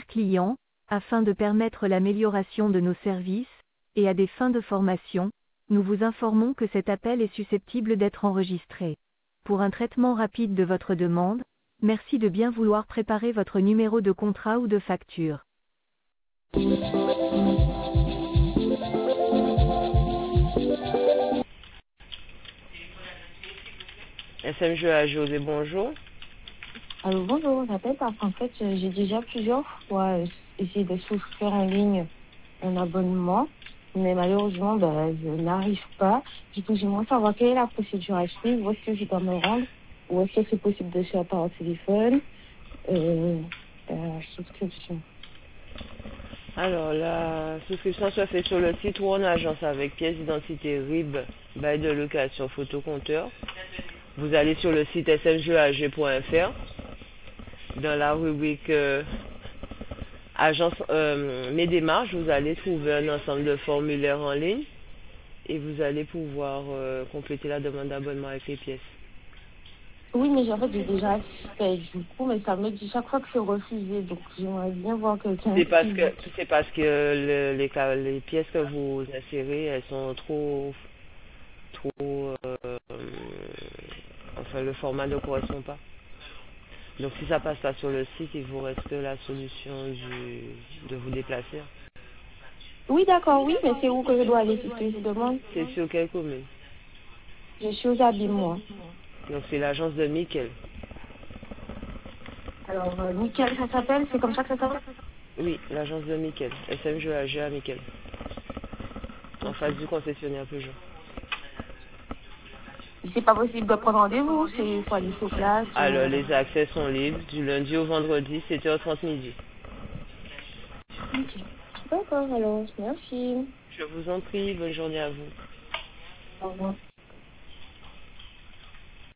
clients, afin de permettre l'amélioration de nos services, et à des fins de formation, nous vous informons que cet appel est susceptible d'être enregistré. Pour un traitement rapide de votre demande, merci de bien vouloir préparer votre numéro de contrat ou de facture. SMG à José, bonjour. Alors bonjour, j'appelle parce qu'en fait j'ai déjà plusieurs fois essayé de souscrire en ligne un abonnement, mais malheureusement je n'arrive pas. Du coup j'aimerais savoir quelle est la procédure à suivre, où est-ce que je dois me rendre, ou est-ce que c'est possible de faire par téléphone, souscription. Alors, la souscription soit faite sur le site ou en agence avec pièce d'identité RIB, bail de location, photocompteur. Vous allez sur le site smgag.fr. Dans la rubrique agence mes démarches, vous allez trouver un ensemble de formulaires en ligne et vous allez pouvoir compléter la demande d'abonnement avec les pièces. Oui, mais en fait j'ai déjà fait du coup, mais ça me dit chaque fois que c'est refusé, donc j'aimerais bien voir quelqu'un. C'est parce que les pièces que vous insérez, elles sont trop enfin le format ne correspond pas. Donc si ça passe pas sur le site, il vous reste que la solution de vous déplacer. Oui, d'accord, oui, mais c'est où que je dois aller, c'est ce que je demande. C'est sur quelle commune? Je suis aux Abîmes, moi. Donc c'est l'agence de Mickel. Alors, Nickel, ça s'appelle, c'est comme ça que ça s'appelle? Oui, l'agence de Mickel. SMGAG à Mickel. En face du concessionnaire Peugeot. C'est pas possible de prendre rendez-vous, il faut aller sur place. Alors les accès sont libres du lundi au vendredi, 7h30 midi. Ok. D'accord, alors, merci. Je vous en prie, bonne journée à vous. Au revoir.